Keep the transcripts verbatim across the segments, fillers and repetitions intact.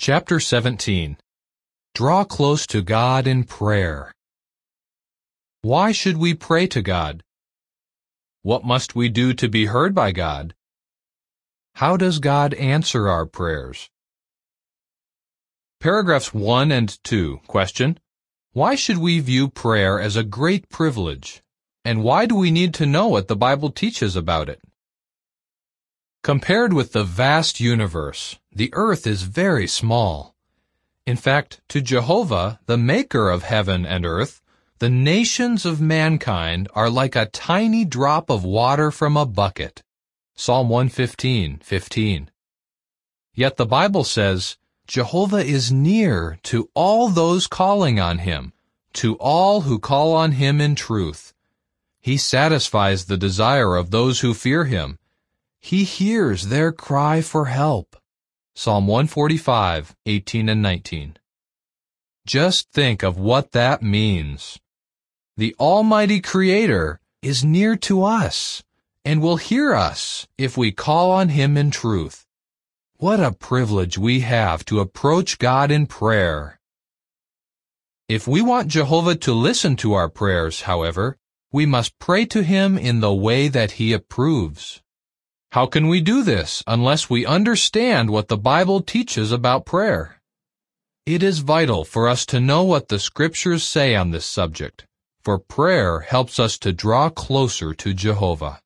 Chapter seventeen. Draw close to God in prayer. Why should we pray to God? What must we do to be heard by God? How does God answer our prayers? Paragraphs one and two. Question: Why should we view prayer as a great privilege? And why do we need to know what the Bible teaches about it? Compared with the vast universe, the earth is very small. In fact, to Jehovah, the maker of heaven and earth, the nations of mankind are like a tiny drop of water from a bucket. Psalm one fifteen, fifteen. Yet the Bible says, Jehovah is near to all those calling on him, to all who call on him in truth. He satisfies the desire of those who fear him. He hears their cry for help. Psalm one forty-five, eighteen and nineteen. Just think of what that means. The Almighty Creator is near to us and will hear us if we call on him in truth. What a privilege we have to approach God in prayer. If we want Jehovah to listen to our prayers, however, we must pray to him in the way that he approves. How can we do this unless we understand what the Bible teaches about prayer? It is vital for us to know what the Scriptures say on this subject, for prayer helps us to draw closer to Jehovah.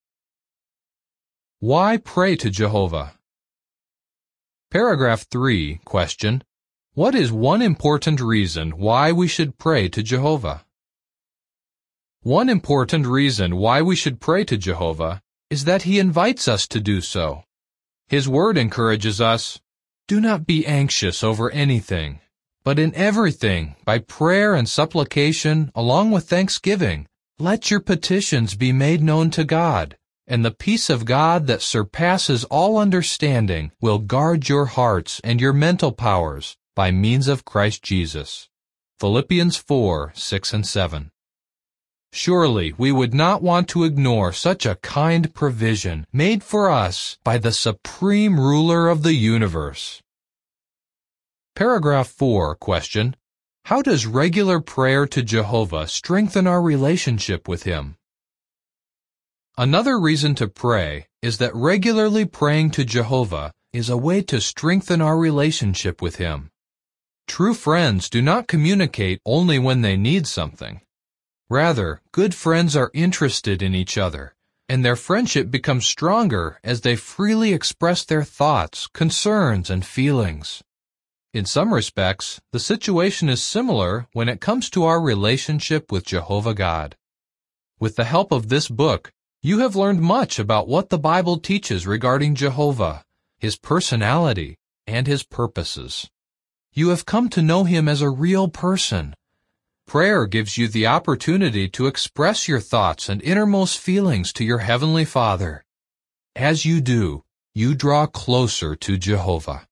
Why pray to Jehovah? Paragraph three. Question: What is one important reason why we should pray to Jehovah? One important reason why we should pray to Jehovah is that he invites us to do so. His word encourages us, "Do not be anxious over anything, but in everything, by prayer and supplication, along with thanksgiving, let your petitions be made known to God, and the peace of God that surpasses all understanding will guard your hearts and your mental powers by means of Christ Jesus." Philippians four, six and seven. Surely we would not want to ignore such a kind provision made for us by the supreme ruler of the universe. Paragraph four. Question: How does regular prayer to Jehovah strengthen our relationship with him? Another reason to pray is that regularly praying to Jehovah is a way to strengthen our relationship with him. True friends do not communicate only when they need something. Rather, good friends are interested in each other, and their friendship becomes stronger as they freely express their thoughts, concerns, and feelings. In some respects, the situation is similar when it comes to our relationship with Jehovah God. With the help of this book, you have learned much about what the Bible teaches regarding Jehovah, his personality, and his purposes. You have come to know him as a real person. Prayer gives you the opportunity to express your thoughts and innermost feelings to your Heavenly Father. As you do, you draw closer to Jehovah.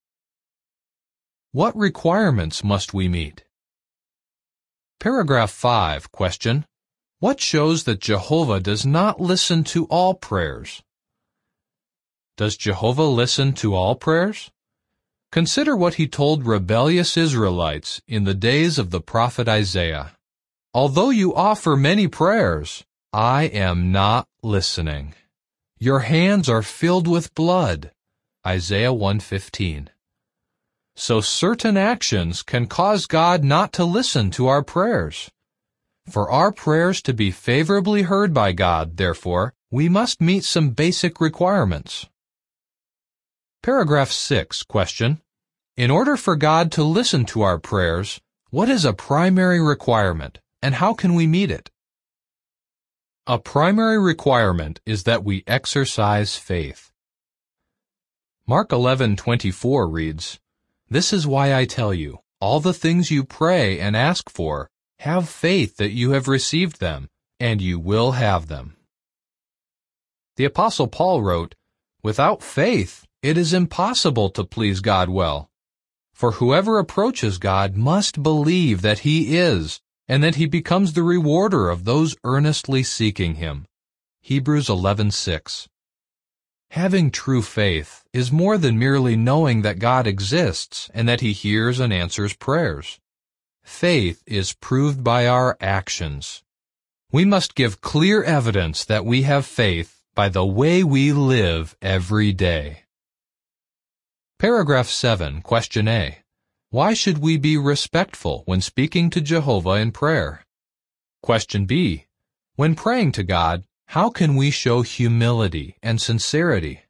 What requirements must we meet? Paragraph five. Question: What shows that Jehovah does not listen to all prayers? Does Jehovah listen to all prayers? Consider what he told rebellious Israelites in the days of the prophet Isaiah. "Although you offer many prayers, I am not listening. Your hands are filled with blood." Isaiah one fifteen. So certain actions can cause God not to listen to our prayers. For our prayers to be favorably heard by God, therefore, we must meet some basic requirements. Paragraph six. Question: In order for God to listen to our prayers, what is a primary requirement, and how can we meet it? A primary requirement is that we exercise faith. Mark eleven twenty-four reads, "This is why I tell you, all the things you pray and ask for, have faith that you have received them, and you will have them." The Apostle Paul wrote, "Without faith, it is impossible to please God well. For whoever approaches God must believe that he is, and that he becomes the rewarder of those earnestly seeking him." Hebrews eleven six. Having true faith is more than merely knowing that God exists and that He hears and answers prayers. Faith is proved by our actions. We must give clear evidence that we have faith by the way we live every day. Paragraph seven, Question A. Why should we be respectful when speaking to Jehovah in prayer? Question B. When praying to God, how can we show humility and sincerity?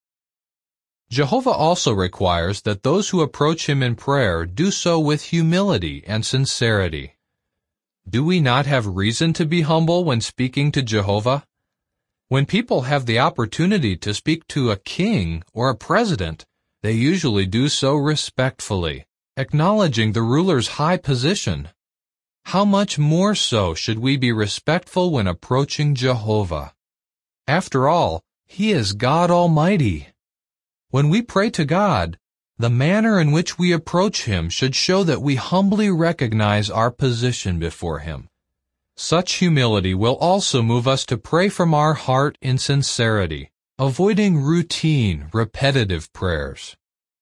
Jehovah also requires that those who approach Him in prayer do so with humility and sincerity. Do we not have reason to be humble when speaking to Jehovah? When people have the opportunity to speak to a king or a president, they usually do so respectfully, acknowledging the ruler's high position. How much more so should we be respectful when approaching Jehovah? After all, He is God Almighty. When we pray to God, the manner in which we approach Him should show that we humbly recognize our position before Him. Such humility will also move us to pray from our heart in sincerity, avoiding routine, repetitive prayers.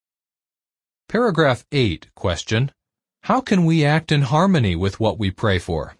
Paragraph eight, Question. How can we act in harmony with what we pray for?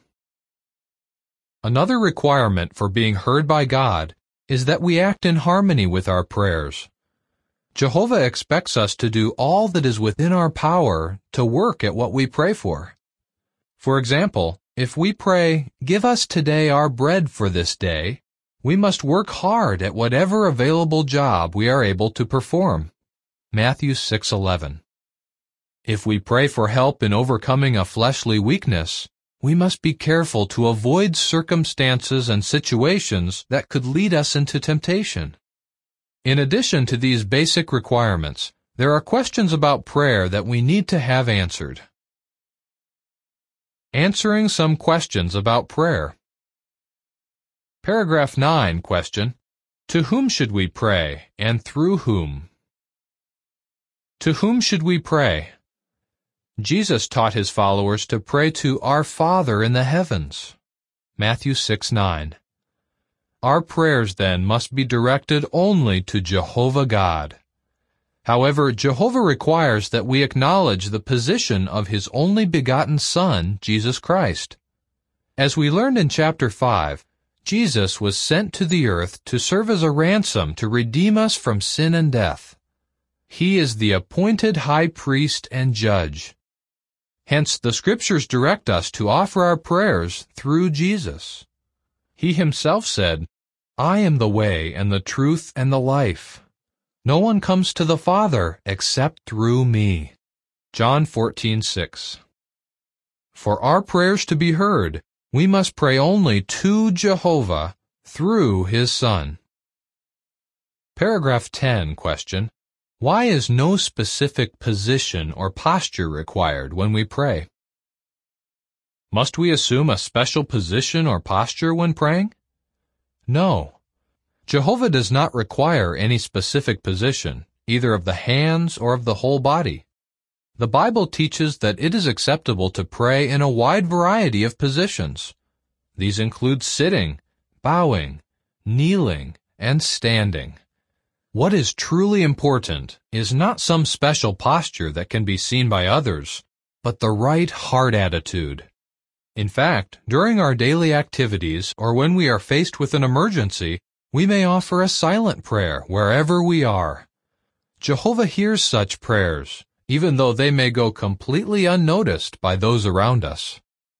Another requirement for being heard by God is that we act in harmony with our prayers. Jehovah expects us to do all that is within our power to work at what we pray for. For example, if we pray, "Give us today our bread for this day," we must work hard at whatever available job we are able to perform. Matthew six eleven. If we pray for help in overcoming a fleshly weakness, we must be careful to avoid circumstances and situations that could lead us into temptation. In addition to these basic requirements, there are questions about prayer that we need to have answered. Answering some questions about prayer. Paragraph nine, Question. To whom should we pray, and through whom? To whom should we pray? Jesus taught His followers to pray to our Father in the heavens. Matthew six nine. Our prayers, then, must be directed only to Jehovah God. However, Jehovah requires that we acknowledge the position of His only begotten Son, Jesus Christ. As we learned in chapter five, Jesus was sent to the earth to serve as a ransom to redeem us from sin and death. He is the appointed high priest and judge. Hence, the Scriptures direct us to offer our prayers through Jesus. He Himself said, "I am the way and the truth and the life. No one comes to the Father except through me." John fourteen six. For our prayers to be heard, we must pray only to Jehovah through His Son. Paragraph ten, Question. Why is no specific position or posture required when we pray? Must we assume a special position or posture when praying? No. Jehovah does not require any specific position, either of the hands or of the whole body. The Bible teaches that it is acceptable to pray in a wide variety of positions. These include sitting, bowing, kneeling, and standing. What is truly important is not some special posture that can be seen by others, but the right heart attitude. In fact, during our daily activities or when we are faced with an emergency, we may offer a silent prayer wherever we are. Jehovah hears such prayers, even though they may go completely unnoticed by those around us.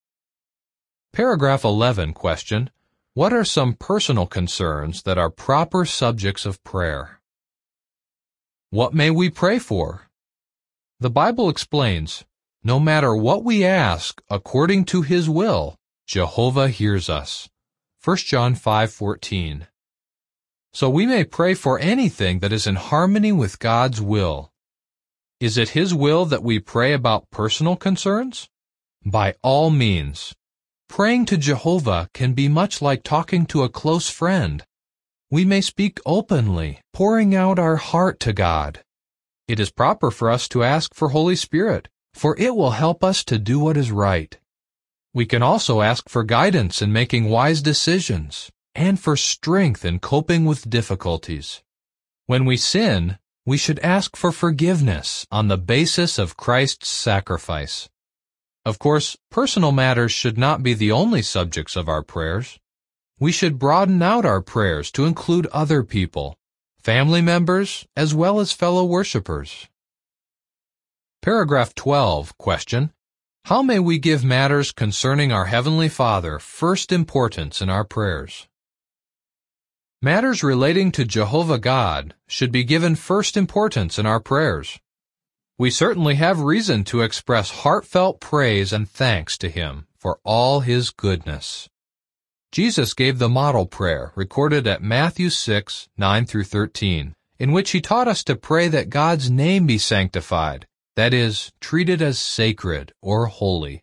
Paragraph eleven, Question. What are some personal concerns that are proper subjects of prayer? What may we pray for? The Bible explains, no matter what we ask according to His will, Jehovah hears us. First John five fourteen. So we may pray for anything that is in harmony with God's will. Is it His will that we pray about personal concerns? By all means. Praying to Jehovah can be much like talking to a close friend. We may speak openly, pouring out our heart to God. It is proper for us to ask for Holy Spirit, for it will help us to do what is right. We can also ask for guidance in making wise decisions, and for strength in coping with difficulties. When we sin, we should ask for forgiveness on the basis of Christ's sacrifice. Of course, personal matters should not be the only subjects of our prayers. We should broaden out our prayers to include other people, family members, as well as fellow worshipers. Paragraph twelve, question. How may we give matters concerning our Heavenly Father first importance in our prayers? Matters relating to Jehovah God should be given first importance in our prayers. We certainly have reason to express heartfelt praise and thanks to Him for all His goodness. Jesus gave the model prayer recorded at Matthew six, nine through thirteen, in which He taught us to pray that God's name be sanctified, that is, treated as sacred or holy.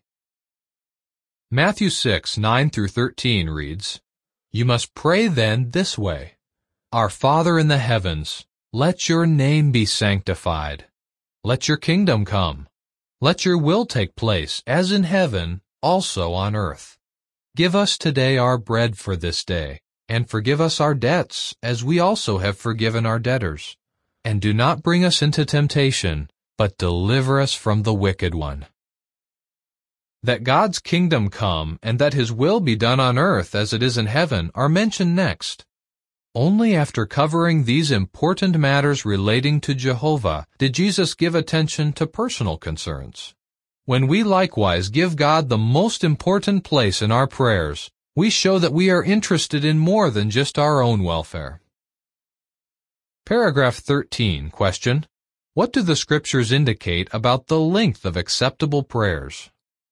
Matthew six, nine through thirteen reads, You must pray then this way, Our Father in the heavens, let your name be sanctified. Let your kingdom come. Let your will take place, as in heaven, also on earth. Give us today our bread for this day, and forgive us our debts, as we also have forgiven our debtors. And do not bring us into temptation, but deliver us from the wicked one. That God's kingdom come, and that His will be done on earth as it is in heaven, are mentioned next. Only after covering these important matters relating to Jehovah did Jesus give attention to personal concerns. When we likewise give God the most important place in our prayers, we show that we are interested in more than just our own welfare. Paragraph thirteen, question. What do the Scriptures indicate about the length of acceptable prayers?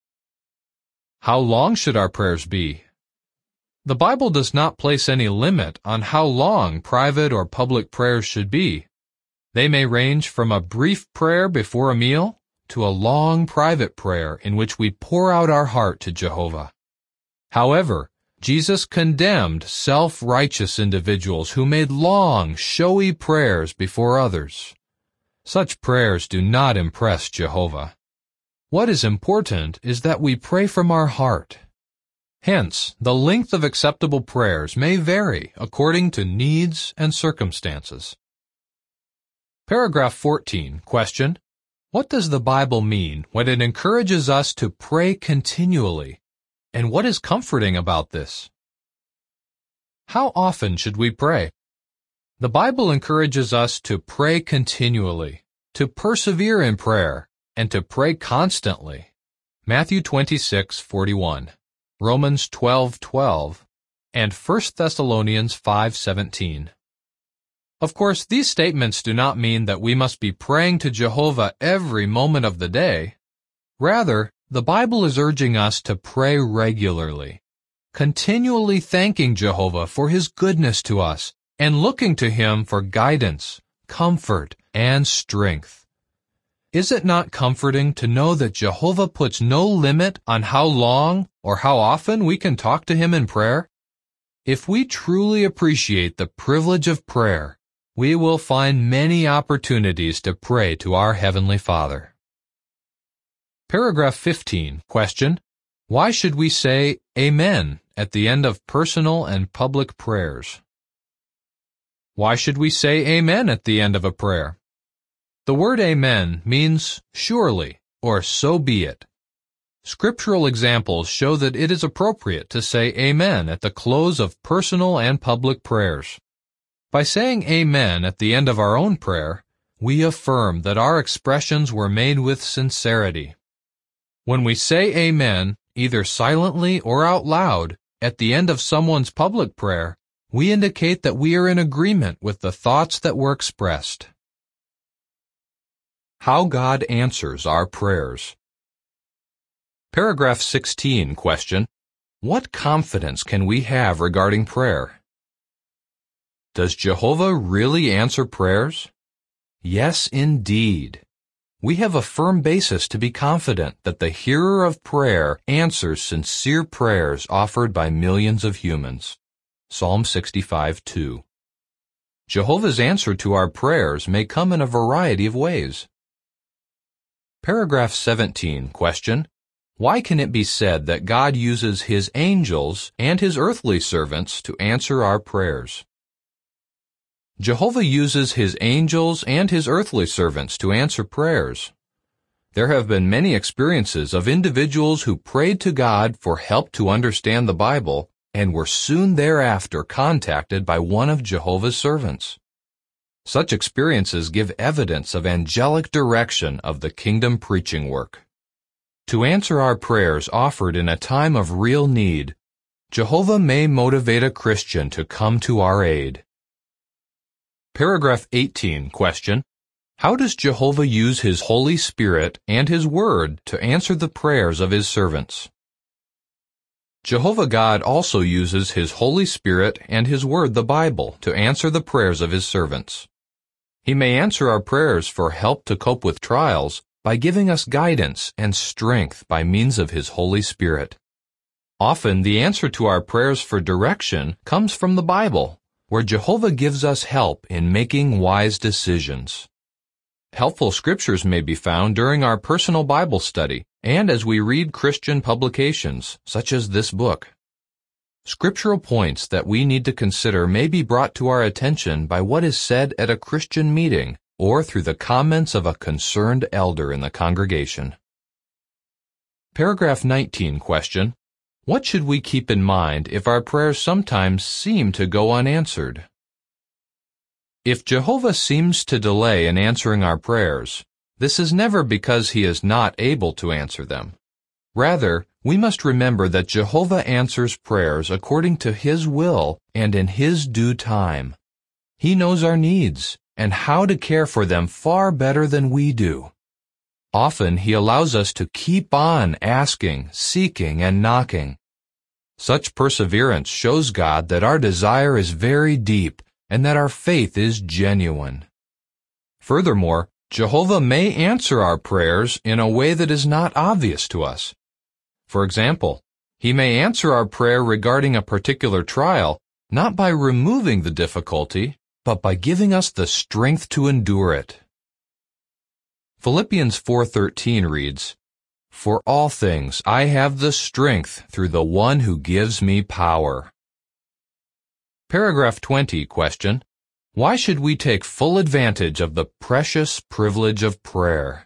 How long should our prayers be? The Bible does not place any limit on how long private or public prayers should be. They may range from a brief prayer before a meal to a long private prayer in which we pour out our heart to Jehovah. However, Jesus condemned self-righteous individuals who made long, showy prayers before others. Such prayers do not impress Jehovah. What is important is that we pray from our heart. Hence, the length of acceptable prayers may vary according to needs and circumstances. Paragraph fourteen, question. What does the Bible mean when it encourages us to pray continually? And what is comforting about this? How often should we pray? The Bible encourages us to pray continually, to persevere in prayer, and to pray constantly. Matthew twenty-six, forty-one. Romans twelve, twelve, and First Thessalonians five, seventeen. Of course, these statements do not mean that we must be praying to Jehovah every moment of the day. Rather, the Bible is urging us to pray regularly, continually thanking Jehovah for His goodness to us, and looking to Him for guidance, comfort, and strength. Is it not comforting to know that Jehovah puts no limit on how long or how often we can talk to Him in prayer? If we truly appreciate the privilege of prayer, we will find many opportunities to pray to our Heavenly Father. Paragraph fifteen, question. Why should we say Amen at the end of personal and public prayers? Why should we say Amen at the end of a prayer? The word Amen means surely, or so be it. Scriptural examples show that it is appropriate to say Amen at the close of personal and public prayers. By saying Amen at the end of our own prayer, we affirm that our expressions were made with sincerity. When we say Amen, either silently or out loud, at the end of someone's public prayer, we indicate that we are in agreement with the thoughts that were expressed. How God answers our prayers. Paragraph sixteen, question. What confidence can we have regarding prayer? Does Jehovah really answer prayers? Yes, indeed. We have a firm basis to be confident that the hearer of prayer answers sincere prayers offered by millions of humans. Psalm sixty-five, two. Jehovah's answer to our prayers may come in a variety of ways. Paragraph seventeen, question. Why can it be said that God uses His angels and His earthly servants to answer our prayers? Jehovah uses his angels and his earthly servants to answer prayers. There have been many experiences of individuals who prayed to God for help to understand the Bible and were soon thereafter contacted by one of Jehovah's servants. Such experiences give evidence of angelic direction of the kingdom preaching work. To answer our prayers offered in a time of real need, Jehovah may motivate a Christian to come to our aid. Paragraph eighteen, question. How does Jehovah use his Holy Spirit and his Word to answer the prayers of his servants? Jehovah God also uses his Holy Spirit and his Word, the Bible, to answer the prayers of his servants. He may answer our prayers for help to cope with trials by giving us guidance and strength by means of his Holy Spirit. Often the answer to our prayers for direction comes from the Bible, where Jehovah gives us help in making wise decisions. Helpful scriptures may be found during our personal Bible study and as we read Christian publications, such as this book. Scriptural points that we need to consider may be brought to our attention by what is said at a Christian meeting or through the comments of a concerned elder in the congregation. Paragraph nineteen, question. What should we keep in mind if our prayers sometimes seem to go unanswered? If Jehovah seems to delay in answering our prayers, this is never because he is not able to answer them. Rather, we must remember that Jehovah answers prayers according to his will and in his due time. He knows our needs and how to care for them far better than we do. Often he allows us to keep on asking, seeking, and knocking. Such perseverance shows God that our desire is very deep and that our faith is genuine. Furthermore, Jehovah may answer our prayers in a way that is not obvious to us. For example, he may answer our prayer regarding a particular trial not by removing the difficulty, but by giving us the strength to endure it. Philippians four thirteen reads, "For all things I have the strength through the one who gives me power." Paragraph twenty, question. Why should we take full advantage of the precious privilege of prayer?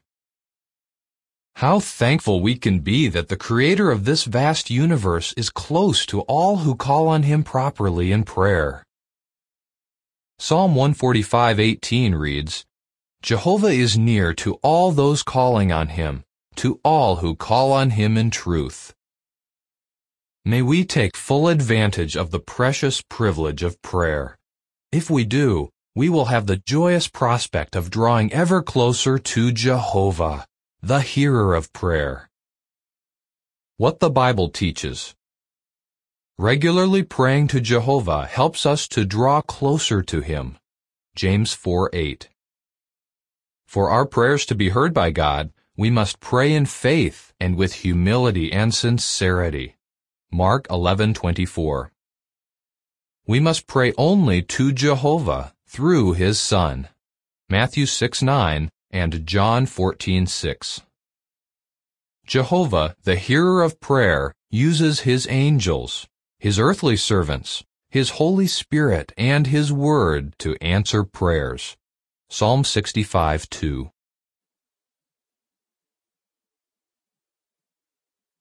How thankful we can be that the Creator of this vast universe is close to all who call on him properly in prayer. Psalm one forty-five eighteen reads, "Jehovah is near to all those calling on him, to all who call on him in truth." May we take full advantage of the precious privilege of prayer. If we do, we will have the joyous prospect of drawing ever closer to Jehovah, the hearer of prayer. What the Bible teaches. Regularly praying to Jehovah helps us to draw closer to him. James four eight. For our prayers to be heard by God, we must pray in faith and with humility and sincerity. Mark eleven twenty-four. We must pray only to Jehovah through his Son. Matthew six nine and John fourteen six. Jehovah, the hearer of prayer, uses his angels, his earthly servants, his Holy Spirit, and his Word to answer prayers. Psalm sixty-five two.